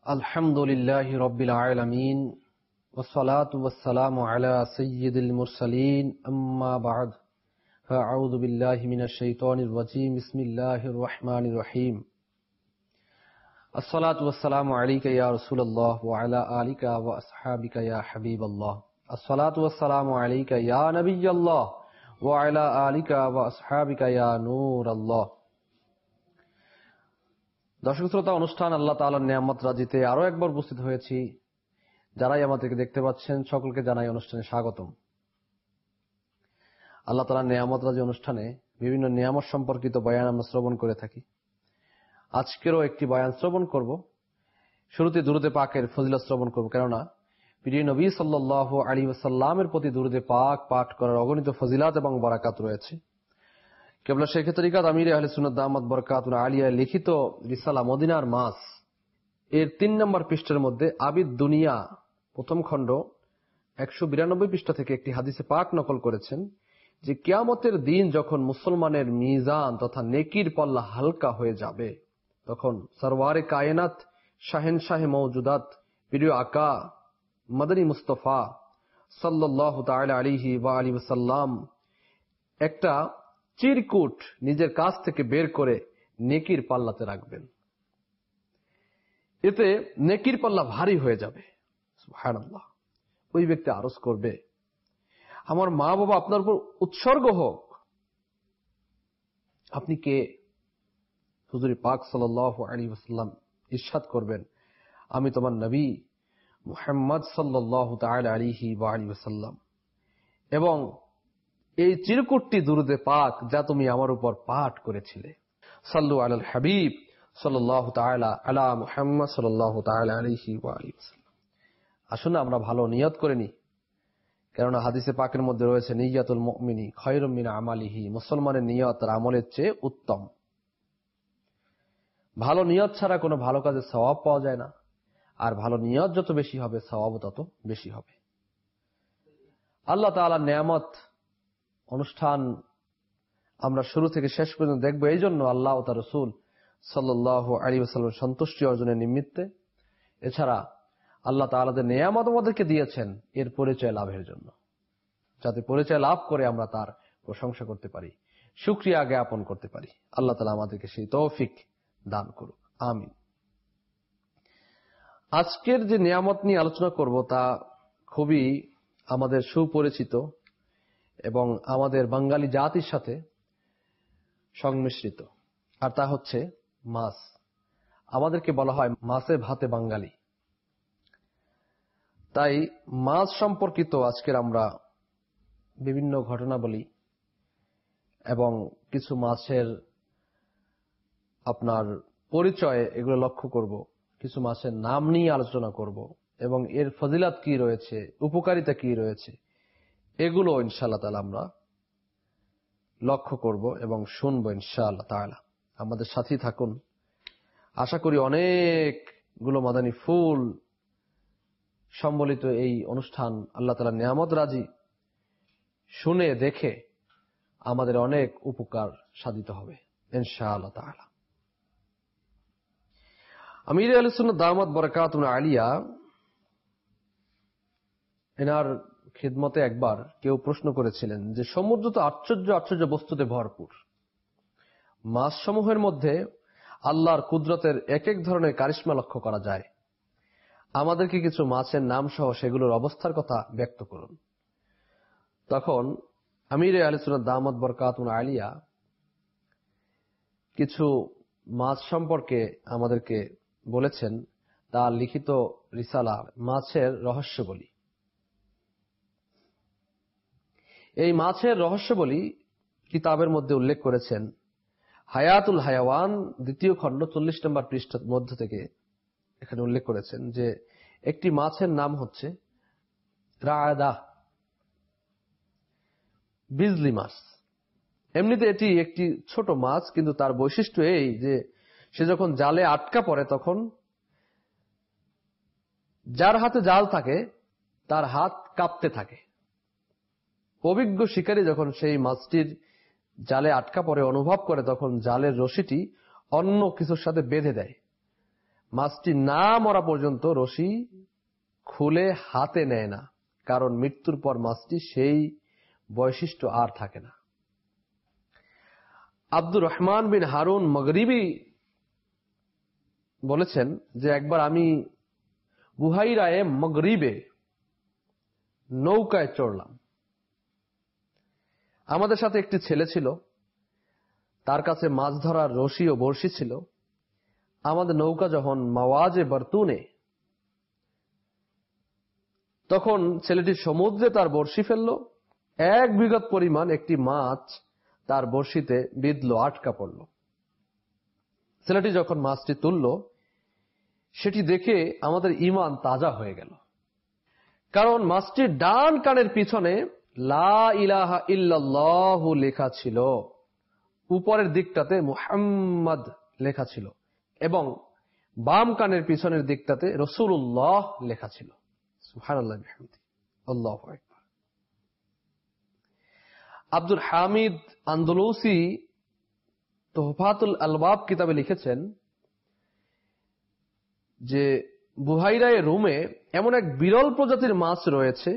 আলহামদুলিল্লাহি রাব্বিল আলামিন ওয়াসসালাতু ওয়াসসালামু আলা সাইয়্যিদিল মুরসালিন আম্মা বা'দ ফাআউযু বিল্লাহি মিনাশ শাইতানির রাজীম বিসমিল্লাহির রহমানির রহিম আসসালাতু ওয়াসসালামু আলাইকা ইয়া রাসূলুল্লাহ ওয়া আলা আলিকা ওয়া আসহাবিকা ইয়া হাবিবাল্লাহ আসসালাতু ওয়াসসালামু আলাইকা ইয়া নাবিয়াল্লাহ ওয়া আলা আলিকা ওয়া আসহাবিকা ইয়া নূরাল্লাহ। দর্শক শ্রোতা, অনুষ্ঠান আল্লাহ তাআলার নিয়ামত রাজিতে আরো একবার উপস্থিত হয়েছি। যারাই আমাদেরকে দেখতে পাচ্ছেন সকলকে জানাই অনুষ্ঠানে স্বাগতম। আল্লাহ তাআলার নিয়ামত রাজি অনুষ্ঠানে বিভিন্ন নিয়ামত সম্পর্কিত বয়ান আমরা শ্রবণ করে থাকি। আজকেরও একটি বয়ান শ্রবণ করব। শুরুতে দুরূদে পাকের ফজিলত শ্রবণ করব, কেননা প্রিয় নবী সাল্লাল্লাহু আলাইহি ওয়াসাল্লামের প্রতি দুরূদে পাক পাঠ করার অগণিত ফজিলত এবং বরাকাত রয়েছে। কেবলা শেখ তরিকাত আমির আহলে সুন্নাত দামাত বরকাতুল আলিয়া লিখিত রিসালা মদিনার মাস এর ৩ নম্বর পৃষ্ঠার মধ্যে আবিদ দুনিয়া প্রথম খণ্ড ১৯২ পৃষ্ঠা থেকে একটি হাদিসে পাক নকল করেছেন যে কিয়ামতের দিন যখন মুসলমানের মিজান তথা নেকির পাল্লা হালকা হয়ে যাবে, তখন সরওয়ারে কায়নাত শাহেনশাহে মওজুদাত প্রিয় আকা মদনী মুস্তাফা সাল্লাল্লাহু তাআলা আলাইহি ওয়া আলিহি ওয়াসাল্লাম একটা চিরকুট নিজের কাছ থেকে বের করে নেকির পাল্লাতে রাখবেন। এতে নেকির পাল্লা ভারী হয়ে যাবে। সুবহানাল্লাহ। ওই ব্যক্তি আরজ করবে, আমার মা বাবা আপনার উপর উৎসর্গ হোক, আপনি কে? হুজুর পাক সাল্লাল্লাহু আলাইহি ওয়াসাল্লাম ইরশাদ করবেন, আমি তোমার নবী মুহাম্মদ সাল্লাল্লাহু তাআলা আলাইহি ওয়া আলিহি ওয়াসাল্লাম, এবং এই চিরকুটটি দুরূদে পাক যা তুমি আমার উপর পাঠ করেছিলে। সাল্লু আলাল হাবিব সাল্লাল্লাহু তাআলা আলা মুহাম্মদ সাল্লাল্লাহু তাআলা আলাইহি ওয়া আলিহি ওয়াসাল্লাম। আসুন আমরা ভালো নিয়ত করে নিই, কেননা হাদিসে পাকের মধ্যে রয়েছে নিয়াতুল মুমিনি খায়রুম মিন আমালিহি, মুসলমানের নিয়ত তার আমলের চেয়ে উত্তম। ভালো নিয়ত ছাড়া কোনো ভালো কাজের সওয়াব পাওয়া যায় না, আর ভালো নিয়ত যত বেশি হবে সওয়াবও তত বেশি হবে। আল্লাহ তাআলার নিয়ামত অনুষ্ঠান আমরা শুরু থেকে শেষ পর্যন্ত দেখব, এই জন্য আল্লাহ ও তার রাসূল সাল্লাল্লাহু আলাইহি ওয়াসাল্লামের সন্তুষ্টি অর্জনের নিমিত্তে। এছাড়া আল্লাহ তাআলা যে নিয়ামত আমাদেরকে দিয়েছেন এর পরিচয় লাভের জন্য, যাতে পরিচয় লাভ করে আমরা তার প্রশংসা করতে পারি, শুকরিয়া জ্ঞাপন করতে পারি। আল্লাহ তাআলা আমাদেরকে সেই তৌফিক দান করুক, আমিন। আজকের যে নিয়ামত নিয়ে আলোচনা করব তা খুবই আমাদের সুপরিচিত এবং আমাদের বাঙালি জাতির সাথে সংমিশ্রিত, আর তা হচ্ছে মাছ। আমাদেরকে বলা হয় মাছে ভাতে বাঙালি। তাই মাছ সম্পর্কিত আজকের আমরা বিভিন্ন ঘটনাবলী এবং কিছু মাছের আপনার পরিচয় এগুলো লক্ষ্য করব, কিছু মাছের নাম নিয়ে আলোচনা করব এবং এর ফজিলত কি রয়েছে, উপকারিতা কি রয়েছে, এগুলো ইনশাআল্লাহ তাআলা আমরা লক্ষ্য করব এবং শুনবো ইনশাআল্লাহ তাআলা। আমাদের সাথেই থাকুন। আশা করি অনেকগুলো মাদানী ফুল সম্বলিত এই অনুষ্ঠান আল্লাহ তাআলার নিয়ামত রাজি শুনে দেখে আমাদের অনেক উপকার সাধিত হবে ইনশাআল্লাহ তাআলা। আমির আহলে সুন্নাত দামাত বরকাতুল আলিয়া এনার খিদমতে একবার কেউ প্রশ্ন করেছিলেন যে সমুদ্র তো আশ্চর্য আশ্চর্য বস্তুতে ভরপুর, মাছ সমূহের মধ্যে আল্লাহর কুদরতের এক এক ধরনের কারিশমা লক্ষ্য করা যায়, আমাদেরকে কিছু মাছের নাম সহ সেগুলোর অবস্থার কথা ব্যক্ত করুন। তখন আমির আহলে সুন্নাত দামাত বরকাতুল আলিয়া কিছু মাছ সম্পর্কে আমাদেরকে বলেছেন, তার লিখিত রিসালা মাছের রহস্যবলী। এই মাছের রহস্যবলী কিতাবের মধ্যে উল্লেখ করেছেন হায়াতুল হায়াওয়ান ২য় খণ্ড ৪০ নম্বর পৃষ্ঠার মধ্য থেকে। এখানে উল্লেখ করেছেন যে একটি মাছের নাম হচ্ছে রাআদা, বিজলি মাছ। এমনিতে এটি একটি ছোট মাছ, কিন্তু তার বৈশিষ্ট্য এই যে সে যখন জালে আটকা পড়ে তখন যার হাতে জাল থাকে তার হাত কাঁপতে থাকে। অভিজ্ঞ শিকারী যখন সেই মাছটির জালে আটকা পড়ে অনুভব করে তখন জালের রশিটি অন্য কিছুর সাথে বেঁধে দেয়। মাছটি না মরা পর্যন্ত রশি খুলে হাতে নেয় না, কারণ মৃত্যুর পর মাছটি সেই বৈশিষ্ট্য আর থাকে না। আব্দুর রহমান বিন হারুন মগরিবি বলেছেন যে একবার আমি বুহাইরায়ে মগরিবে নৌকায় চড়লাম। আমাদের সাথে একটি ছেলে ছিল, তার কাছে মাছ ধরার রশি ও বড়শি ছিল। আমাদের নৌকা যখন মাওয়াজে বর্তুনে, তখন ছেলেটি সমুদ্রে তার বড়শি ফেলল। 1 বিঘত পরিমাণ একটি মাছ তার বড়শিতে বিঁধল, আটকা পড়ল। ছেলেটি যখন মাছটি তুলল, সেটি দেখে আমাদের ঈমান তাজা হয়ে গেল, কারণ মাছটির ডান কানের পিছনে লা ইলাহা ইল্লাল্লাহু লেখা ছিল, উপরের দিকটাতে মুহাম্মদ লেখা ছিল এবং বাম কানের পিছনের দিকটাতে রাসূলুল্লাহ লেখা ছিল। সুবহানাল্লাহ বিহামদিহি, আল্লাহু আকবার। আব্দুল হামিদ আন্দলুসি তোহফাতুল আলবাব কিতাবে লিখেছেন যে বুহাইরায়ে রুমে এমন এক বিরল প্রজাতির মাছ রয়েছে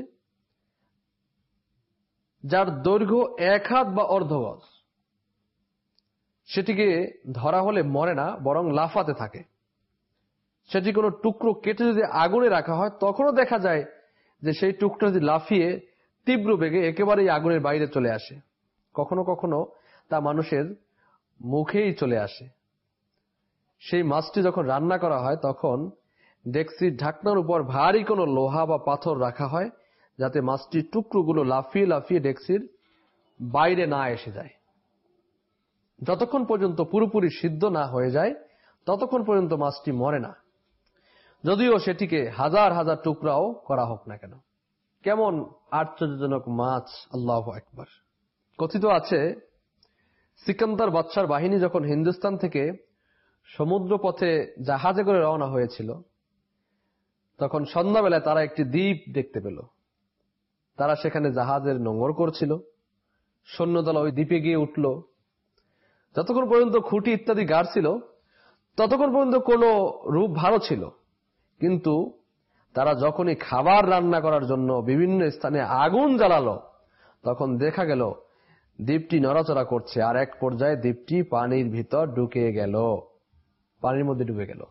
যার দৈর্ঘ্য 1 হাত বা অর্ধ গজ। সেটিকে ধরা হলে মরে না, বরং লাফাতে থাকে। সেটি কোনো টুকরো কেটে যদি আগুনে রাখা হয়, তখনও দেখা যায় যে সেই টুকরো যদি লাফিয়ে তীব্র বেগে একেবারেই আগুনের বাইরে চলে আসে। কখনো কখনো তা মানুষের মুখেই চলে আসে। সেই মাছটি যখন রান্না করা হয়, তখন ডেকচির ঢাকনার উপর ভারী কোনো লোহা বা পাথর রাখা হয়, যাতে মাছটির টুকরোগুলো লাফিয়ে লাফিয়ে ডেকচির বাইরে না এসে যায়। যতক্ষণ পর্যন্ত পুরোপুরি সিদ্ধ না হয়ে যায়, ততক্ষণ পর্যন্ত মাছটি মরে না, যদিও সেটিকে হাজার হাজার টুকরাও করা হোক না কেন। কেমন আশ্চর্যজনক মাছ! আল্লাহু আকবার। কথিত আছে, সিকান্দার বাদশার বাহিনী যখন হিন্দুস্তান থেকে সমুদ্র পথে জাহাজে করে রওনা হয়েছিল, তখন সন্ধ্যাবেলায় তারা একটি দ্বীপ দেখতে পেল। তারা সেখানে জাহাজের নোঙর করছিল। সৈন্যদল ওই দ্বীপে গিয়ে উঠল। যতক্ষণ পর্যন্ত খুঁটি ইত্যাদি গাড়ছিল, ততক্ষণ পর্যন্ত কোনো রূপ ভালো ছিল। কিন্তু তারা যখনই খাবার রান্না করার জন্য বিভিন্ন স্থানে আগুন জ্বালালো, তখন দেখা গেল দ্বীপটি নড়াচড়া করছে, আর এক পর্যায়ে দ্বীপটি পানির ভিতর ঢুকে গেল, পানির মধ্যে ডুবে গেল।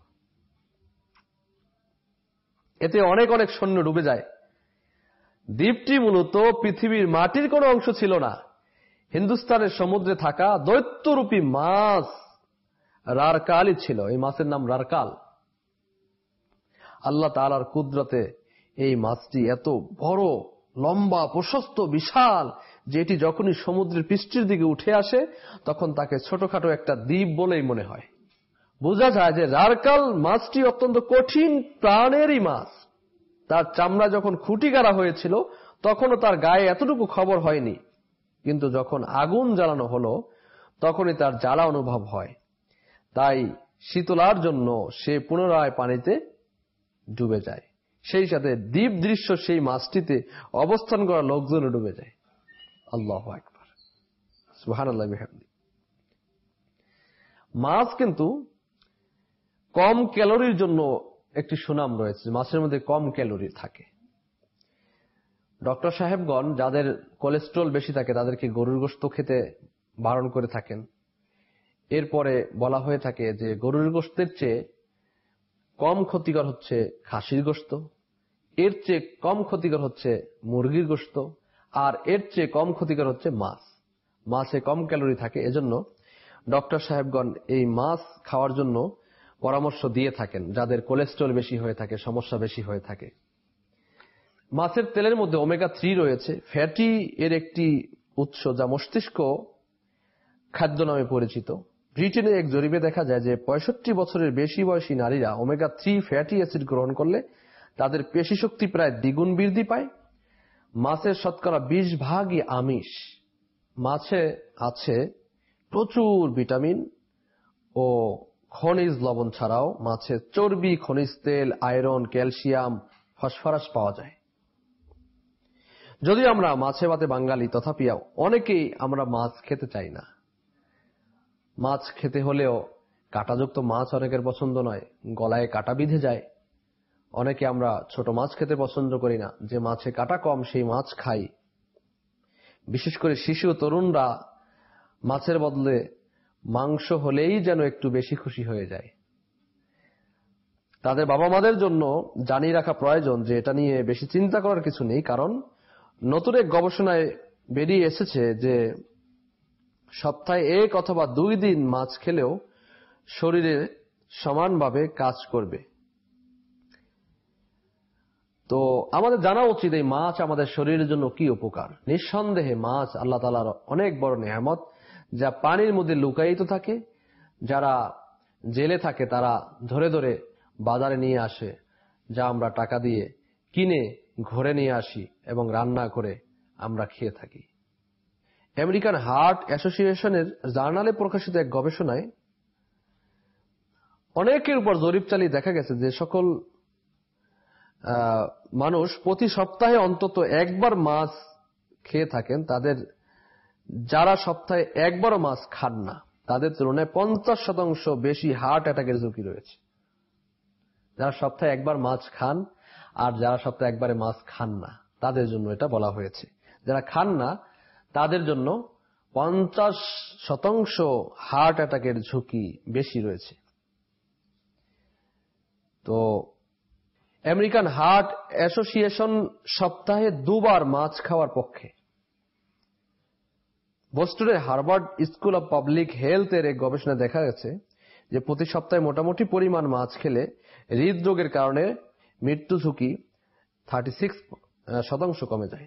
এতে অনেক অনেক সৈন্য ডুবে যায়। দ্বীপটি মূলত পৃথিবীর মাটির কোনো অংশ ছিল না, হিন্দুস্তানের সমুদ্রে থাকা দৈত্যরূপী মাছ রারকালই ছিল। এই মাছের নাম রারকাল। আল্লাহ তাআলার কুদরতে এই মাছটি এত বড়, লম্বা, প্রশস্ত, বিশাল যে এটি যখনই সমুদ্রের পৃষ্ঠের দিকে উঠে আসে, তখন তাকে ছোটখাটো একটা দ্বীপ বলেই মনে হয়। বোঝা যায় যে রারকাল মাছটি অত্যন্ত কঠিন প্রাণেরই মাছ। তার চামড়া যখন খুঁটি গাড়া হয়েছিল, তখনও তার গায়ে এতটুকু খবর হয়নি, কিন্তু যখন আগুন জ্বালানো হলো, তখনই তার জ্বালা অনুভব হয়। তাই শীতলার জন্য সে পুনরায় পানিতে ডুবে যায়। সেই সাথে দ্বীপ দৃশ্য সেই মাছটিতে অবস্থান করা লোকজন ডুবে যায়। আল্লাহু আকবার, সুবহানাল্লাহ বিহামদিহি। মাছ কিন্তু কম ক্যালোরির জন্য একটি সুনাম রয়েছে। মাছের মধ্যে কম ক্যালোরি থাকে। ডক্টর সাহেবগণ যাদের কোলেস্ট্রল বেশি থাকে, তাদেরকে গরুর গোশত খেতে বারণ করে থাকেন। এরপরে বলা হয়ে থাকে যে গরুর গোশতের চেয়ে কম ক্ষতিকর হচ্ছে খাসির গোশত, এর চেয়ে কম ক্ষতিকর হচ্ছে মুরগির গোশত, আর এর চেয়ে কম ক্ষতিকর হচ্ছে মাছ। মাছে কম ক্যালোরি থাকে, এজন্য ডক্টর সাহেবগণ এই মাছ খাওয়ার জন্য পরামর্শ দিয়ে থাকেন যাদের কোলেস্ট্রল বেশি হয়ে থাকে, সমস্যা বেশি হয়ে থাকে। মাছের তেলের মধ্যে ওমেগা 3 রয়েছে, ফ্যাটি এর একটি উৎস, যা মস্তিষ্ক খাদ্য নামে পরিচিত। ব্রিটেনে এক জরিপে দেখা যায় যে 65 বছরের বেশি বয়সী নারীরা ওমেগা 3 ফ্যাটি অ্যাসিড গ্রহণ করলে তাদের পেশিশক্তি প্রায় দ্বিগুণ বৃদ্ধি পায়। মাছের শতকরা 20% আমিষ। মাছে আছে প্রচুর ভিটামিন ও খনিজ লবণ ছাড়াও মাছে চর্বি, খনিজ তেল, আয়রন, ক্যালসিয়াম, ফসফরাস পাওয়া যায়। যদি আমরা মাছে ভাতে বাঙালি, তথাপিও অনেকেই আমরা মাছ খেতে চাই না। মাছ খেতে হলেও কাঁটাযুক্ত মাছ অনেকের পছন্দ নয়, গলায় কাঁটা বিঁধে যায়। অনেকে আমরা ছোট মাছ খেতে পছন্দ করি না, যে মাছে কাঁটা কম সেই মাছ খাই। বিশেষ করে শিশু তরুণরা মাছের বদলে মাংস হলেই যেন একটু বেশি খুশি হয়ে যায়। তাদের বাবা মাদের জন্য জানিয়ে রাখা প্রয়োজন যে এটা নিয়ে বেশি চিন্তা করার কিছু নেই, কারণ নতুন এক গবেষণায় বেরিয়ে এসেছে যে সপ্তাহে 1 অথবা 2 দিন মাছ খেলেও শরীরে সমানভাবে কাজ করবে। তো আমাদের জানা উচিত এই মাছ আমাদের শরীরের জন্য কি উপকার। নিঃসন্দেহে মাছ আল্লাহ তাআলার অনেক বড় নেয়ামত, যা পানির মধ্যে লুকায়িত থাকে। যারা জেলে থাকে তারা ধরে ধরে বাজারে নিয়ে আসে, যা আমরা টাকা দিয়ে কিনে ঘরে নিয়ে আসি এবং রান্না করে আমরা খেয়ে থাকি। আমেরিকান হার্ট অ্যাসোসিয়েশনের জার্নালে প্রকাশিত এক গবেষণায় অনেকের উপর জরিপ চালিয়ে দেখা গেছে যে সকল মানুষ প্রতি সপ্তাহে অন্তত একবার মাছ খেয়ে থাকেন, তাদের যারা সপ্তাহে একবারও মাছ খান না তাদের তুলনায় 50% বেশি হার্ট অ্যাটাকের ঝুঁকি রয়েছে। যারা সপ্তাহে একবার মাছ খান আর যারা সপ্তাহে একবারে মাছ খান না তাদের জন্য এটা বলা হয়েছে। যারা খান না তাদের জন্য 50% হার্ট অ্যাটাকের ঝুঁকি বেশি রয়েছে। তো আমেরিকান হার্ট অ্যাসোসিয়েশন সপ্তাহে 2 বার মাছ খাওয়ার পক্ষে। বোস্টনের Harvard school of public health এর এক গবেষণায় দেখা গেছে যে প্রতি সপ্তাহে মোটামুটি পরিমাণ মাছ খেলে হৃদরোগের কারণে মৃত্যু ঝুঁকি 36% কমে যায়।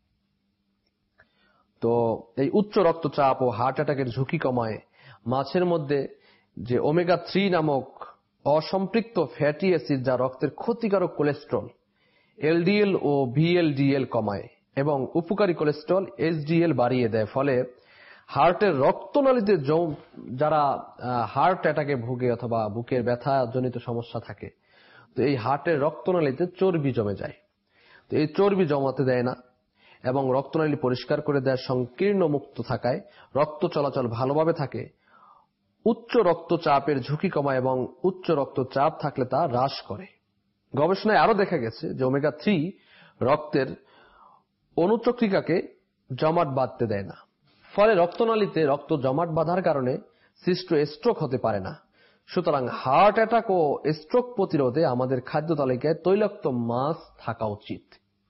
তো এই উচ্চ রক্তচাপ ও হার্ট অ্যাটাকের ঝুঁকি কমায় মাছের মধ্যে যে ওমেগা 3 নামক অসম্পৃক্ত ফ্যাটি অ্যাসিড, যা রক্তের ক্ষতিকারক কোলেস্টেরল এলডিএল ও ভিএলডিএল কমায় এবং উপকারী কোলেস্টেরল এইচডিএল বাড়িয়ে দেয়। ফলে হার্টের রক্তনালীতে যারা হার্ট অ্যাটাকে ভোগে অথবা বুকের ব্যথা জনিত সমস্যা থাকে, তো এই হার্টের রক্তনালীতে চর্বি জমে যায়। তো এই চর্বি জমাতে দেয় না এবং রক্তনালী পরিষ্কার করে দেয়। সংকীর্ণ মুক্ত থাকায় রক্ত চলাচল ভালোভাবে থাকে, উচ্চ রক্তচাপের ঝুঁকি কমায় এবং উচ্চ রক্তচাপ থাকলে তা হ্রাস করে। গবেষণায় আরো দেখা গেছে যে ওমেগা 3 রক্তের অনুচক্রিকাকে জমাট বাঁধতে দেয় না, ফলে রক্তনালীতে রক্ত জমাট বাঁধার কারণে সৃষ্ট স্ট্রোক হতে পারে না। সুতরাং হার্ট অ্যাটাক ও স্ট্রোক প্রতিরোধে আমাদের খাদ্য তালিকায় তৈলাক্ত মাছ থাকা উচিত।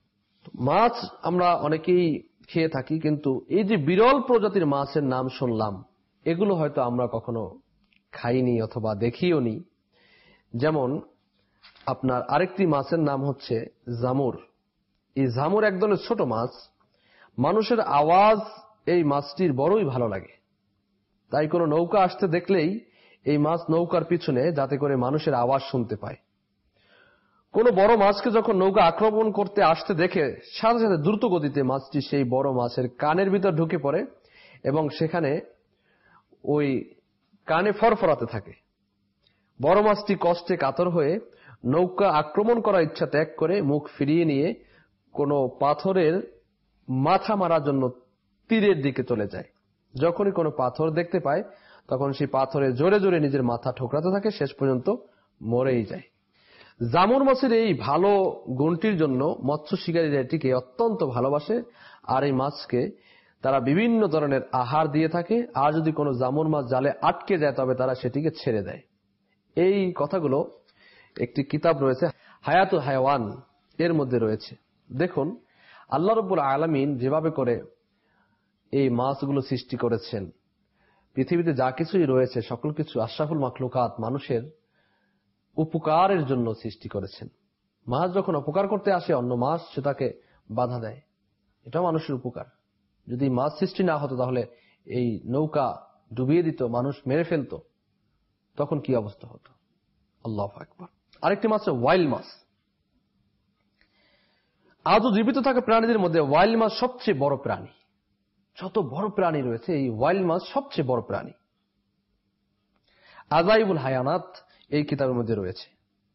মাছ আমরা অনেকেই খেয়ে থাকি, কিন্তু এই যে বিরল প্রজাতির মাছের নাম শুনলাম, এগুলো হয়তো আমরা কখনো খাইনি অথবা দেখিও নি। যেমন আপনার আরেকটি মাছের নাম হচ্ছে জামুর। এই জামুর এক ধরনের ছোট মাছ। মানুষের আওয়াজ এই মাছটির বড়ই ভালো লাগে, তাই কোনো নৌকা আসতে দেখলেই এই মাছ নৌকার পিছনে, যাতে করে মানুষের আওয়াজ শুনতে পায়। কোনো বড় মাছকে যখন নৌকা আক্রমণ করতে আসতে দেখে সাথে সাথে দ্রুত গতিতে মাছটি সেই বড় মাছের কানের ভিতর ঢুকে পড়ে এবং সেখানে ওই কানে ফরফরাতে থাকে। বড় মাছটি কষ্টে কাতর হয়ে নৌকা আক্রমণ করার ইচ্ছা ত্যাগ করে মুখ ফিরিয়ে নিয়ে কোনো পাথরের মাথা মারার জন্য তীরের দিকে চলে যায়। যখনই কোনো পাথর দেখতে পায় তখন সেই পাথরে জোরে জোরে নিজের মাথা ঠোকরাতে থাকে, শেষ পর্যন্ত মরেই যায়। জামুর মাছের এই ভালো গুণটির জন্য মৎস্য শিকারীরা এটিকে অত্যন্ত ভালোবাসে, আর এই মাছকে তারা বিভিন্ন ধরনের আহার দিয়ে থাকে। আর যদি কোনো জামুর মাছ জালে আটকে যায় তবে তারা সেটিকে ছেড়ে দেয়। এই কথাগুলো একটি কিতাব রয়েছে, হায়াতুল হায়াওয়ান, এর মধ্যে রয়েছে। দেখুন আল্লাহ রাব্বুল আলামিন যেভাবে করে এই মাছগুলো সৃষ্টি করেছেন, পৃথিবীতে যা কিছুই রয়েছে সকল কিছু আশরাফুল মাখলুকাত, মানুষের উপকারের জন্য সৃষ্টি করেছেন। মাছ যখন অপকার করতে আসে অন্য মাছ সেটাকে বাধা দেয়, এটা মানুষের উপকার। যদি মাছ সৃষ্টি না হতো তাহলে এই নৌকা ডুবিয়ে দিত, মানুষ মেরে ফেলতো, তখন কি অবস্থা হতো। আল্লাহু আকবার। আরেকটি মাছ ওয়াইল্ড মাছ। আজও জীবিত থাকা প্রাণীদের মধ্যে ওয়াইল্ড মাছ সবচেয়ে বড় প্রাণী। যত বড় প্রাণী রয়েছে এই ওয়াইল্ড মাছ সবচেয়ে বড় প্রাণী। আজাইবুল হায়ানাত এই কিতাবের মধ্যে রয়েছে।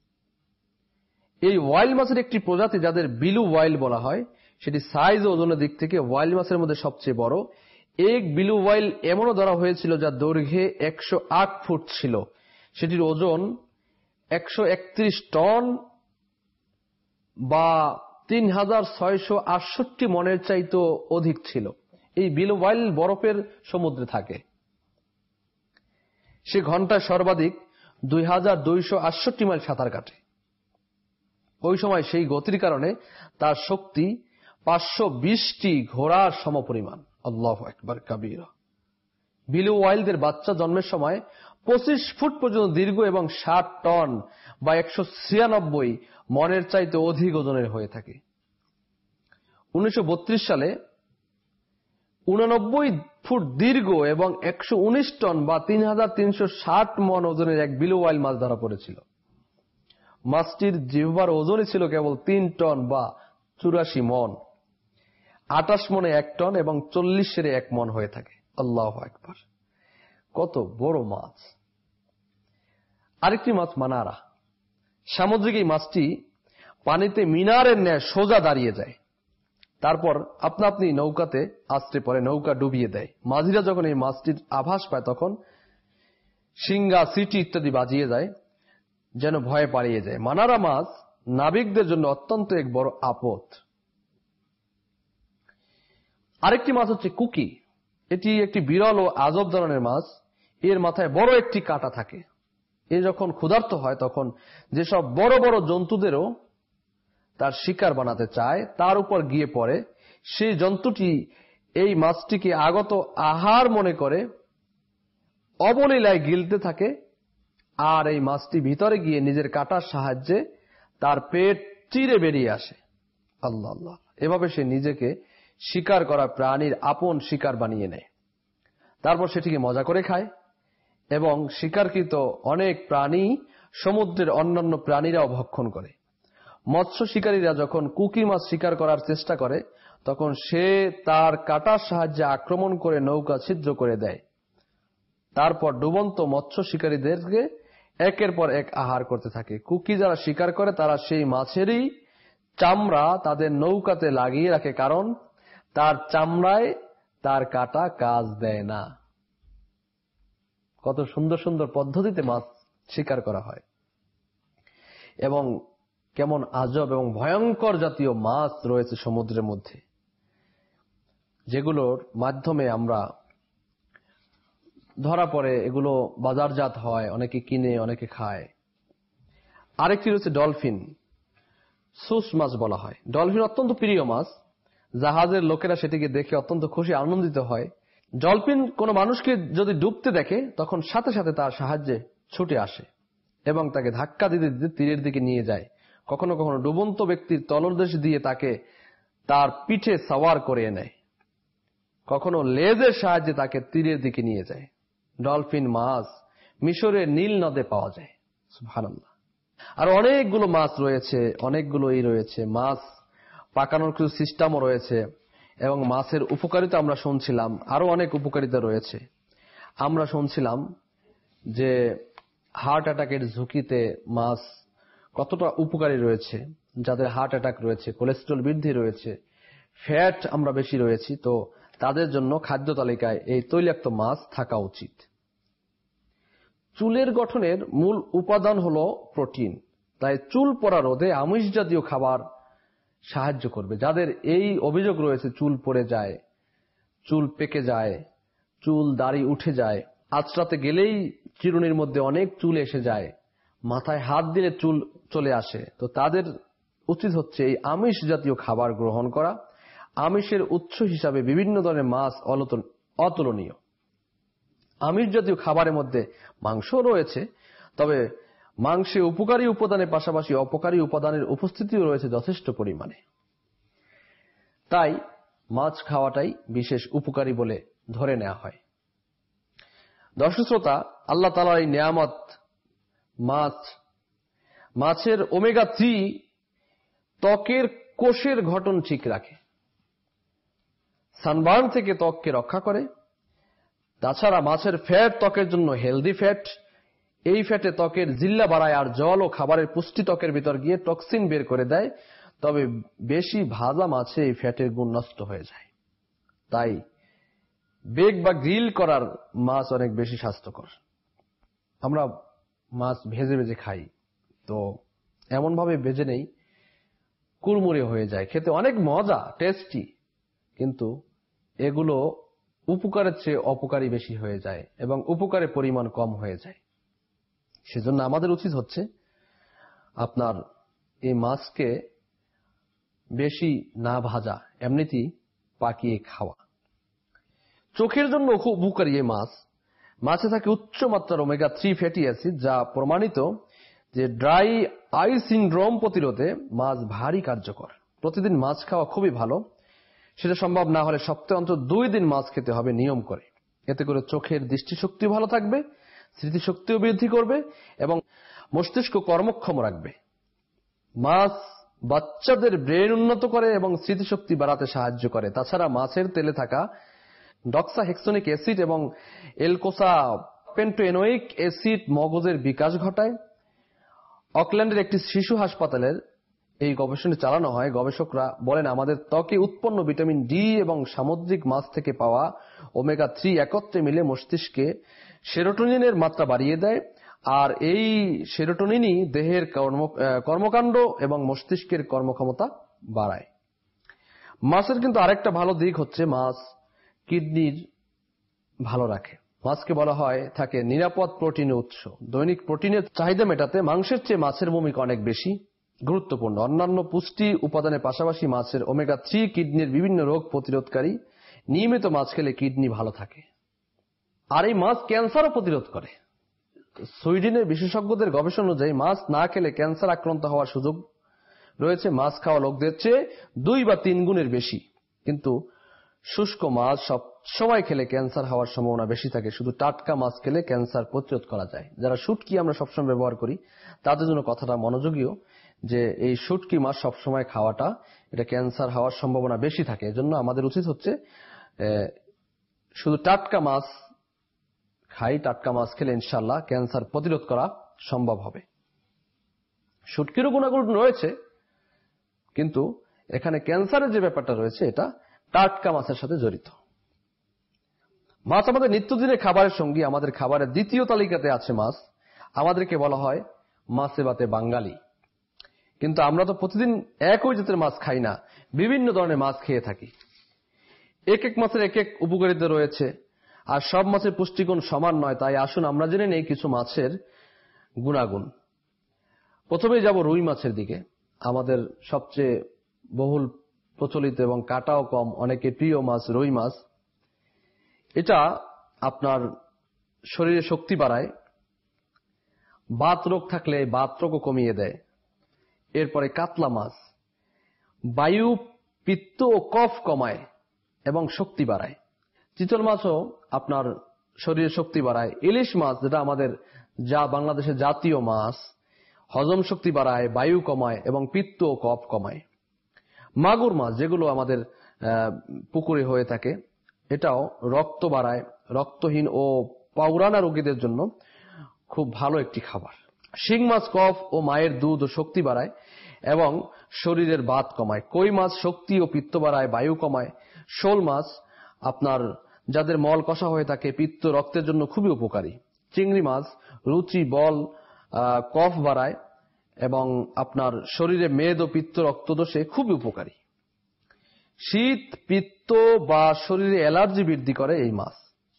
এই ওয়াইল্ড মাছের একটি প্রজাতি যাদের বিলু ওয়াইল্ড বলা হয়, সেটি সাইজ ও ওজনের দিক থেকে ওয়াইল্ড মাছের মধ্যে সবচেয়ে বড়। এক বিলু ওয়াইল্ড এমনও ধরা হয়েছিল যা দৈর্ঘ্যে 108 ফুট ছিল সেটির ওজন 131 টন বা 3668 মনের চাইতে অধিক ছিল। এই ব্লু ওয়াইল বরফের সমুদ্রে থাকে। সে ঘন্টায় সর্বাধিক 2268 মাইল সাঁতার কাটে। ওই সময় সেই গতির কারণে তার শক্তি 520টি ঘোড়ার সমপরিমাণ। আল্লাহু আকবার কাবীরা। ব্লু ওয়াইলদের বাচ্চা জন্মের সময় 25 ফুট পর্যন্ত দীর্ঘ এবং 60 টন বা 196 মনের চাইতে অধিক ওজনের হয়ে থাকে। 1932 সালে 89 ফুট দীর্ঘ এবং 119 টন বা 3360 মন ওজনের এক ব্লু ওয়াইল মাছ ধরা পড়েছিল। মাছটির জিহ্বার ওজনই ছিল কেবল 3 টন বা 84 মন। 28 মনে 1 টন এবং 40 1 মন হয়ে থাকে। আল্লাহু আকবার, কত বড় মাছ! আরেকটি মাছ মানারা। সামুদ্রিক এই মাছটি পানিতে মিনারের ন্যায় সোজা দাঁড়িয়ে যায়, তারপর আপনা আপনি নৌকাতে আছড়ে পড়ে, নৌকা ডুবিয়ে দেয়। মাঝিরা যখন এই মাছটির আভাস পায় তখন সিঙ্গা, সিটি ইত্যাদি বাজিয়ে যায়, যেন ভয়ে পালিয়ে যায়। মানারা মাছ নাবিকদের জন্য অত্যন্ত এক বড় আপদ। আরেকটি মাছ হচ্ছে কুকি। এটি একটি বিরল ও আজব ধরনের মাছ। এর মাথায় বড় একটি কাঁটা থাকে। এ যখন ক্ষুধার্ত হয় তখন যেসব বড় বড় জন্তুদেরও তার শিকার বানাতে চায় তার উপর গিয়ে পড়ে। সেই জন্তুটি এই মাছটিকে আগত আহার মনে করে অবলীলায় গিলতে থাকে, আর এই মাছটি ভিতরে গিয়ে নিজের কাঁটার সাহায্যে তার পেট চিরে বেরিয়ে আসে। আল্লাহ আল্লাহ। এভাবে সে নিজেকে শিকার করা প্রাণীর আপন শিকার বানিয়ে নেয়। তারপর সেটিকে মজা করে খায় এবং শিকারকৃত অনেক প্রাণী সমুদ্রের অন্যান্য প্রাণীরাও ভক্ষণ করে। মৎস্য শিকারীরা যখন কুকি মাছ শিকার করার চেষ্টা করে তখন সে তার কাঁটার সাহায্যে আক্রমণ করে নৌকা ছিদ্র করে দেয়। তারপর ডুবন্ত মৎস্য শিকারীদেরকে একের পর এক আহার করতে থাকে। কুকি যারা শিকার করে তারা সেই মাছেরই চামড়া তাদের নৌকাতে লাগিয়ে রাখে, কারণ তার চামড়ায় তার কাঁটা কাজ দেয় না। কত সুন্দর সুন্দর পদ্ধতিতে মাছ শিকার করা হয় এবং কেমন আজব এবং ভয়ঙ্কর জাতীয় মাছ রয়েছে সমুদ্রের মধ্যে, যেগুলোর মাধ্যমে আমরা ধরা পড়ে, এগুলো বাজারজাত হয়, অনেকে কিনে অনেকে খায়। আরেকটি রয়েছে ডলফিন। সুস মাছ বলা হয়। ডলফিন অত্যন্ত প্রিয় মাছ। জাহাজের লোকেরা সেটিকে দেখে অত্যন্ত খুশি আনন্দিত হয়। ডলফিন কোনো মানুষকে যদি ডুবতে দেখে তখন সাথে সাথে তার সাহায্যে ছুটে আসে এবং তাকে ধাক্কা দিতে দিতে তীরের দিকে নিয়ে যায়। কখনো কখনো ডুবন্ত ব্যক্তির তলদেশ দিয়ে তাকে তার পিঠে সাওয়ার করে নেয়, কখনো লেজের সাহায্যে তাকে তীরের দিকে নিয়ে যায়। ডলফিন মাছ মিশরের নীল নদে পাওয়া যায়। সুবহানাল্লাহ। আর অনেকগুলো মাছ রয়েছে, অনেকগুলোই রয়েছে। মাছ পাকানোর কিছু সিস্টেমও রয়েছে এবং মাছের উপকারিতা আমরা শুনছিলাম। আরো অনেক উপকারিতা রয়েছে। আমরা শুনছিলাম যে হার্ট অ্যাটাকের ঝুঁকিতে মাছ কতটা উপকারী রয়েছে। যাদের হার্ট অ্যাটাক রয়েছে, কোলেস্টেরল বৃদ্ধি রয়েছে, ফ্যাট আমরা বেশি রয়েছি, তো তাদের জন্য খাদ্য তালিকায় এই তৈলাক্ত মাছ থাকা উচিত। চুলের গঠনের মূল উপাদান হলো প্রোটিন, তাই চুল পড়া রোধে আমিষ জাতীয় খাবার সাহায্য করবে। যাদের এই অভিযোগ রয়েছে চুল পড়ে যায়, চুল পেকে যায়, চুল দাড়ি উঠে যায়, আঁচড়াতে গেলেই চিরুনির মধ্যে অনেক চুল এসে যায়, মাথায় হাত দিলে চুল চলে আসে, তো তাদের উচিত হচ্ছে এই আমিষ জাতীয় খাবার গ্রহণ করা। আমিষের উৎস হিসাবে বিভিন্ন ধরনের মাছ অতুলনীয়। আমিষ জাতীয় খাবারের মধ্যে মাংস রয়েছে, তবে মাংসে উপকারী উপাদানের পাশাপাশি অপকারী উপাদানের উপস্থিতিও রয়েছে যথেষ্ট পরিমাণে। তাই মাছ খাওয়াটাই বিশেষ উপকারী বলে ধরে নেওয়া হয়। দর্শক শ্রোতা, আল্লাহ তাআলার এই নিয়ামত মাছ, মাছের ওমেগা 3 ত্বকের কোষের গঠন ঠিক রাখে, সানবার্ন থেকে ত্বককে রক্ষা করে। তাছাড়া মাছের ফ্যাট ত্বকের জন্য হেলদি ফ্যাট। এই ফ্যাটে ত্বকের জিল্লা বাড়ায় আর জল ও খাবারের পুষ্টি ত্বকের ভিতর গিয়ে টক্সিন বের করে দেয়। তবে বেশি ভাজা মাছে এই ফ্যাটের গুণ নষ্ট হয়ে যায়। তাই বেক বা গ্রিল করার মাছ অনেক বেশি স্বাস্থ্যকর। আমরা মাছ ভেজে ভেজে খাই, তো এমন ভাবে ভেজে নেই কুড়মুড়ে হয়ে যায়, খেতে অনেক মজা, টেস্টি, কিন্তু এগুলো উপকারের চেয়ে অপকারী বেশি হয়ে যায় এবং উপকারের পরিমাণ কম হয়ে যায়। সেজন্য আমাদের উচিত হচ্ছে আপনার এই মাছকে বেশি না ভাজা, এমনিতেই পাকিয়ে খাওয়া। চোখের জন্য খুব উপকারী এই মাছ। মাছে থাকে উচ্চ মাত্রার ওমেগা 3 ফ্যাটি অ্যাসিড, যা প্রমাণিত যে ড্রাই আই সিনড্রোম প্রতিরোধে মাছ ভারী কার্যকর। প্রতিদিন মাছ খাওয়া খুবই ভালো, সেটা সম্ভব না হলে সপ্তাহে অন্তত 2 দিন মাছ খেতে হবে নিয়ম করে। এতে করে চোখের দৃষ্টিশক্তি ভালো থাকবে, স্মৃতিশক্তিও বৃদ্ধি করবে এবং মস্তিষ্ক কর্মক্ষম রাখবে। মাছ বাচ্চাদের ব্রেন উন্নত করে এবং স্মৃতিশক্তি বাড়াতে সাহায্য করে। তাছাড়া মাছের তেলে থাকা ডক্সাহেক্সোনিক অ্যাসিড এবং এলকোসা পেন্টোয়েনোইক অ্যাসিড মগজের বিকাশ ঘটায়। অকল্যান্ডের একটি শিশু হাসপাতালের এই গবেষণা চালানো হয়। গবেষকরা বলেন আমাদের ত্বকে উৎপন্ন ভিটামিন ডি এবং সামুদ্রিক মাছ থেকে পাওয়া ওমেগা 3 একত্রে মিলে মস্তিষ্কে সেরোটোনিনের মাত্রা বাড়িয়ে দেয়, আর এই সেরোটোনিনই দেহের কর্মকাণ্ড এবং মস্তিষ্কের কর্মক্ষমতা বাড়ায়। মাছের কিন্তু আরেকটা ভালো দিক হচ্ছে মাছ কিডনির ভালো রাখে। মাছকে বলা হয় থাকে নিরাপদ প্রোটিনের উৎস। দৈনিক প্রোটিনের চাহিদা মেটাতে মাংসের চেয়ে মাছের ভূমিকা অনেক বেশি গুরুত্বপূর্ণ। অন্যান্য পুষ্টি উপাদানের পাশাপাশি মাছের ওমেগা 3 কিডনির বিভিন্ন রোগ প্রতিরোধকারী। নিয়মিত মাছ খেলে কিডনি ভালো থাকে। আর এই মাছ ক্যান্সারও প্রতিরোধ করে। সুইডেনের বিশেষজ্ঞদের গবেষণা অনুযায়ী মাছ না খেলে ক্যান্সার আক্রান্ত হওয়ার সুযোগ রয়েছে মাছ খাওয়া লোকদের চেয়ে 2 বা 3 গুণের বেশি। কিন্তু শুষ্ক মাছ সব সময় খেলে ক্যান্সার হওয়ার সম্ভাবনা বেশি থাকে। শুধু টাটকা মাছ খেলে ক্যান্সার প্রতিরোধ করা যায়। যারা শুটকি আমরা সবসময় ব্যবহার করি তাদের জন্য কথাটা মনোযোগীয়, যে এই শুটকি মাছ সবসময় খাওয়াটা এটা ক্যান্সার হওয়ার সম্ভাবনা বেশি থাকে। এজন্য আমাদের উচিত হচ্ছে শুধু টাটকা মাছ খাই। টাটকা মাছ খেলে ইনশাআল্লাহ ক্যান্সার প্রতিরোধ করা সম্ভব হবে। শুটকিরও গুণাগুণ রয়েছে, কিন্তু এখানে ক্যান্সারের যে ব্যাপারটা রয়েছে এটা টাটকা মাছের সাথে জড়িত। মাছ আমাদের নিত্যদিনের খাবারের সঙ্গী। আমাদের খাবারের দ্বিতীয় তালিকাতে আছে মাছ। আমাদেরকে বলা হয় মাছে ভাতে বাঙালি, কিন্তু আমরা তো প্রতিদিন একই জাতের মাছ খাই না, বিভিন্ন ধরনের মাছ খেয়ে থাকি। এক এক মাছের এক এক উপকারিতা রয়েছে, আর সব মাছের পুষ্টিগুণ সমান নয়। তাই আসুন আমরা জেনে নেই কিছু মাছের গুণাগুণ। প্রথমেই যাব রুই মাছের দিকে। আমাদের সবচেয়ে বহুল প্রচলিত এবং কাটাও কম, অনেকে প্রিয় মাছ রুই মাছ। এটা আপনার শরীরে শক্তি বাড়ায়, বাত রোগ থাকলে বাত রোগও কমিয়ে দেয়। এরপরে কাতলা মাছ বায়ু, পিত্ত ও কফ কমায় এবং শক্তি বাড়ায়। চিতল মাছও আপনার শরীরে শক্তি বাড়ায়। ইলিশ মাছ, যেটা আমাদের বাংলাদেশের জাতীয় মাছ, হজম শক্তি বাড়ায়, বায়ু কমায় এবং পিত্ত ও কফ কমায়। মাগুর মাছ, যেগুলো আমাদের পুকুরে হয়ে থাকে, এটাও রক্ত বাড়ায়। রক্তহীন ও পাউরানা রোগীদের জন্য খুব ভালো একটি খাবার। শিং মাছ কফ ও মায়ের দুধ ও শক্তি বাড়ায় এবং শরীরের বাত কমায়। কই মাছ শক্তি ও পিত্ত বাড়ায়, বায়ু কমায়। শোল মাছ আপনার যাদের মল কষা হয়ে থাকে, পিত্ত রক্তের জন্য খুবই উপকারী। চিংড়ি মাছ রুচি, বল, কফ বাড়ায় এবং আপনার শরীরে মেদ ও পিত্ত রক্তদোষে খুবই উপকারী। শীত, পিত্ত বা শরীরে অ্যালার্জি বৃদ্ধি করে এই মাছ।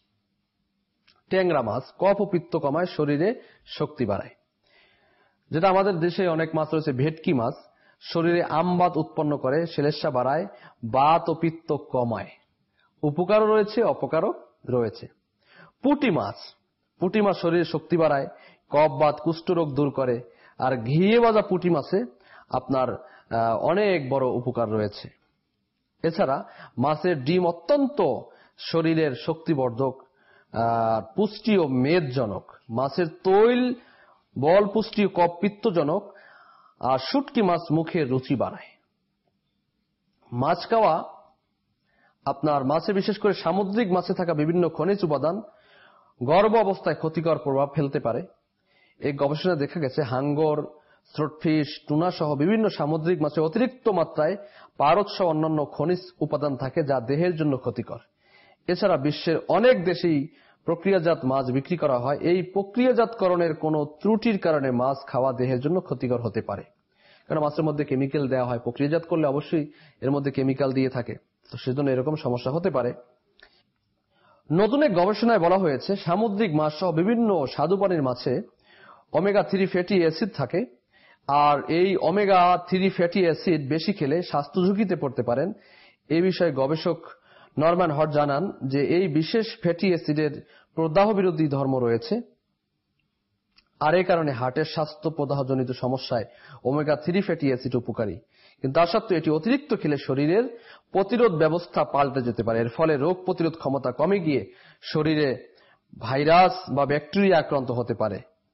ট্যাংরা মাছ কফ ও পিত্ত কমায়, শরীরে শক্তি বাড়ায়। যেটা আমাদের দেশে অনেক মাছ রয়েছে, ভেটকি মাছ শরীরে আমবাত উৎপন্ন করে, শ্লেষ্মা বাড়ায়, বাত ও পিত্ত কমায়। উপকারও রয়েছে, অপকারও রয়েছে। পুঁটি মাছ শরীরে শক্তি বাড়ায়, কফ, বাত, কুষ্ঠরোগ দূর করে। আর ঘিয়ে ভাজা পুঁটি মাছে আপনার অনেক বড় উপকার রয়েছে। এছাড়া মাছের ডিম অত্যন্ত শরীরের শক্তিবর্ধক, পুষ্টি ও মেদজনক। মাছের তৈল বল, পুষ্টি ও কফ পিত্তজনক। আর শুটকি মাছ মুখের রুচি বাড়ায়। মাছ খাওয়া আপনার মাছে, বিশেষ করে সামুদ্রিক মাছে থাকা বিভিন্ন খনিজ উপাদান গর্ভ অবস্থায় ক্ষতিকর প্রভাব ফেলতে পারে। এই গবেষণায় দেখা গেছে হাঙ্গর, স্রোটফিশ, টুনা সহ বিভিন্ন সামুদ্রিক মাছে অতিরিক্ত মাত্রায় পারদ সহ অন্যান্য খনিজ উপাদান থাকে, যা দেহের জন্য ক্ষতিকর। এছাড়া বিশ্বের অনেক দেশেই প্রক্রিয়াজাত মাছ বিক্রি করা হয়, এই প্রক্রিয়াজাতকরণের কোনো ত্রুটির কারণে মাছ খাওয়া দেহের জন্য ক্ষতিকর হতে পারে। কারণ মাছের মধ্যে কেমিক্যাল দেওয়া হয়, প্রক্রিয়াজাত করলে অবশ্যই এর মধ্যে কেমিক্যাল দিয়ে থাকে, তো সেজন্য এরকম সমস্যা হতে পারে। নতুন এক গবেষণায় বলা হয়েছে সামুদ্রিক মাছ সহ বিভিন্ন স্বাদুপানির মাছে ওমেগা 3 ফ্যাটি অ্যাসিড থাকে, আর এই ওমেগা 3 ফ্যাটি অ্যাসিড বেশি খেলে স্বাস্থ্য ঝুঁকিতে পড়তে পারেন। এই বিষয়ে গবেষক নরম্যান হট জানান যে এই বিশেষ ফ্যাটি অ্যাসিডের প্রদাহ বিরোধী ধর্ম রয়েছে, আর এই কারণে হার্টের স্বাস্থ্য প্রদাহজনিত সমস্যায় ওমেগা 3 ফ্যাটি অ্যাসিড উপকারী। কিন্তু তা সত্ত্বেও এটি অতিরিক্ত খেলে শরীরের প্রতিরোধ ব্যবস্থা পাল্টে যেতে পারে। এর ফলে রোগ প্রতিরোধ ক্ষমতা কমে গিয়ে শরীরে ভাইরাস বা ব্যাকটেরিয়া আক্রান্ত হতে পারে।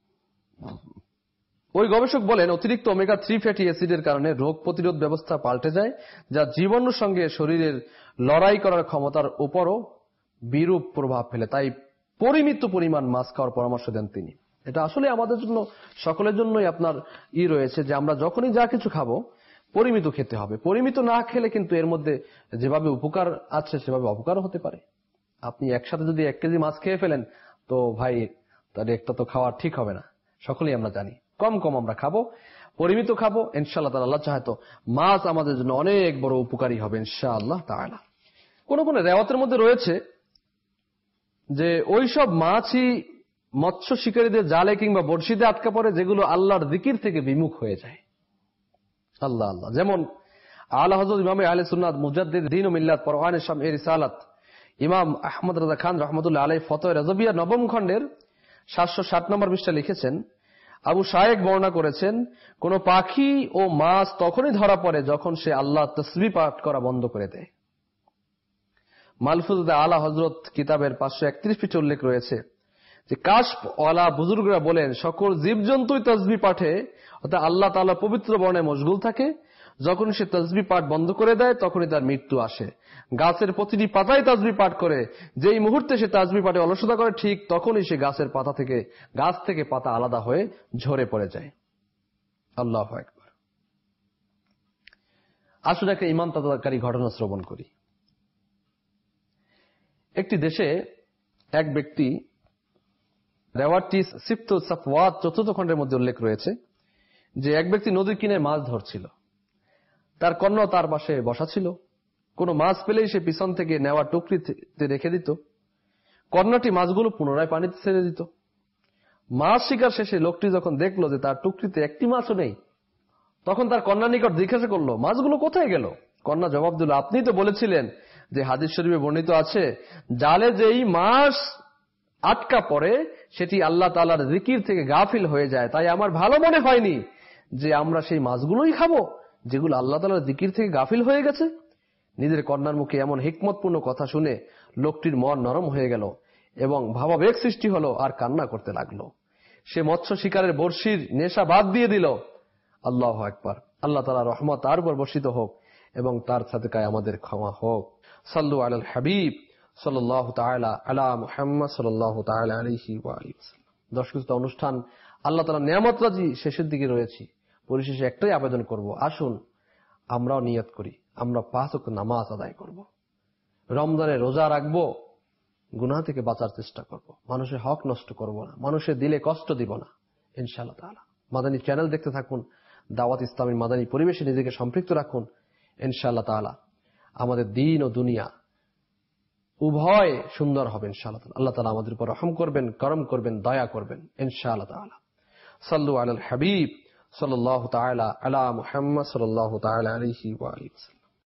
ওই গবেষক বলেন অতিরিক্ত ওমেগা 3 ফ্যাটি অ্যাসিডের কারণে রোগ প্রতিরোধ ব্যবস্থা পাল্টে যায়, যা জীবাণুর সঙ্গে শরীরের লড়াই করার ক্ষমতার উপরও বিরূপ প্রভাব ফেলে। তাই পরিমিত পরিমাণ মাছ খাওয়ার পরামর্শ দেন তিনি। এটা আসলে আমাদের জন্য, সকলের জন্যই আপনার রয়েছে যে আমরা যখনই যা কিছু খাবো পরিমিত খেতে হবে। পরিমিত না খেলে কিন্তু এর মধ্যে যেভাবে উপকার আছে সেভাবে অপকারও হতে পারে। আপনি একসাথে যদি 1 কেজি মাছ খেয়ে ফেলেন তো ভাই তার একটা তো খাওয়া ঠিক হবে না, সকলেই আমরা জানি। কম কম আমরা খাবো, পরিমিত খাবো, ইনশাআল্লাহ তাআলা আল্লাহ চাহে তো মাছ আমাদের জন্য অনেক বড় উপকারী হবে ইনশাআল্লাহ তাআলা। কোন কোন রিওয়ায়াতের মধ্যে রয়েছে যে ওইসব মাছই মৎস্য শিকারীদের জালে কিংবা বড়শিতে আটকা পড়ে যেগুলো আল্লাহর জিকির থেকে বিমুখ হয়ে যায়। আল্লাহ আল্লাহ। যেমন আলা হযরত ইমাম আহলে সুন্নাত মুজাদ্দিদ দ্বীন ও মিল্লাত পরওয়ানে শাম এর রিসালাত ইমাম আহমদ রাজা খান রাহমাতুল্লাহ আলাইহি ফতোয়া রাজবিয়া নবম খণ্ডের 760 নম্বর পৃষ্ঠা লিখেছেন, আবু শায়েক বর্ণনা করেছেন, কোন পাখি ও মাছ তখনই ধরা পড়ে যখন সে আল্লাহ তাসবিহ পাঠ করা বন্ধ করে দেয়। মালফুজ আলা হযরত কিতাবের 531 পৃষ্ঠায় উল্লেখ রয়েছে যে কাশফ ওয়ালা বুজুর্গরা বলেন সকল জীবজন্তুই তাসবিহ পাঠে অর্থাৎ আল্লাহ তাআলা পবিত্র বর্ণে মশগুল থাকে। যখন সে তাসবিহ পাঠ বন্ধ করে দেয় তখনই তার মৃত্যু আসে। গাছের প্রতিটি পাতায় তাসবিহ পাঠ করে, যেই মুহূর্তে সে তাসবিহ পাঠে অলসতা করে ঠিক তখনই সে গাছ থেকে পাতা আলাদা হয়ে ঝরে পড়ে যায়। আল্লাহু আকবার। আসলে একটা ঈমান তাজাকারী ঘটনা শ্রবণ করি। একটি দেশে এক ব্যক্তি, রেওয়ায়তটি সিফতুল সাফওয়াত 4th খণ্ডের মধ্যে উল্লেখ রয়েছে যে এক ব্যক্তি নদীর কিনারে মাছ ধরছিল। তার কন্যা তার পাশে বসা ছিল। কোনো মাছ পেলেই সে পিছন থেকে নেওয়া টুকরিতে রেখে দিত। কন্যাটি মাছগুলো পুনরায় পানিতে ছেড়ে দিত। মাছ শিকার শেষে লোকটি যখন দেখলো যে তার টুকরিতে একটি মাছও নেই, তখন তার কন্যার নিকট জিজ্ঞাসা করলো, মাছগুলো কোথায় গেল? কন্যা জবাব দিল, আপনি তো বলেছিলেন যে হাদিস শরীফে বর্ণিত আছে, জালে যেই মাছ আটকা পড়ে সেটি আল্লাহ তাআলার জিকির থেকে গাফিল হয়ে যায়। তাই আমার ভালো মনে হয়নি যে আমরা সেই মাছগুলোই খাবো যেগুলো আল্লাহ তাআলার জিকির থেকে গাফিল হয়ে গেছে। নিজের কন্যার মুখে এমন হিকমতপূর্ণ কথা শুনে লোকটির মন নরম হয়ে গেল এবং ভাবাবেগ সৃষ্টি হলো আর কান্না করতে লাগলো। সে মৎস্য শিকারের বর্শির নেশা বাদ দিয়ে দিল। আল্লাহু আকবার। আল্লাহ তাআলার রহমত তার উপর বর্ষিত হোক এবং তার সাদকায় আমাদের ক্ষমা হোক। সাল্লু আলাল হাবিব সাল্লাল্লাহু তাআলা আলা মুহাম্মদ সাল্লাল্লাহু তাআলা আলাইহি ওয়া আলিহি ওয়াসাল্লাম। দর্শক, অনুষ্ঠান আল্লাহ তাআলার নিয়ামতরাজি শেষের দিকে রয়েছে। পরিশেষে একটাই আবেদন করব, আসুন আমরাও নিয়ত করি, আমরা 5 ওয়াক্ত নামাজ আদায় করব, রমজানে রোজা রাখবো, গুনাহ থেকে বাঁচার চেষ্টা করব, মানুষের হক নষ্ট করব না, মানুষের দিলে কষ্ট দিব না ইনশাআল্লাহ তাআলা। মাদানী চ্যানেল দেখতে থাকুন, দাওয়াত ইসলামী মাদানী পরিবেশে নিজেকে সম্পৃক্ত রাখুন। ইনশাআল্লাহ তাআলা আমাদের দ্বীন ও দুনিয়া উভয় সুন্দর হবে ইনশাআল্লাহ তাআলা। আল্লাহ তাআলা আমাদের উপর রহম করবেন, করম করবেন, দয়া করবেন ইনশাআল্লাহ তাআলা। সাল্লু আলাল হাবিব সাল্লাল্লাহু তাআলা আলা মুহাম্মদ সাল্লাল্লাহু তাআলা আলাইহি ওয়া আলিহি ওয়াসাল্লাম।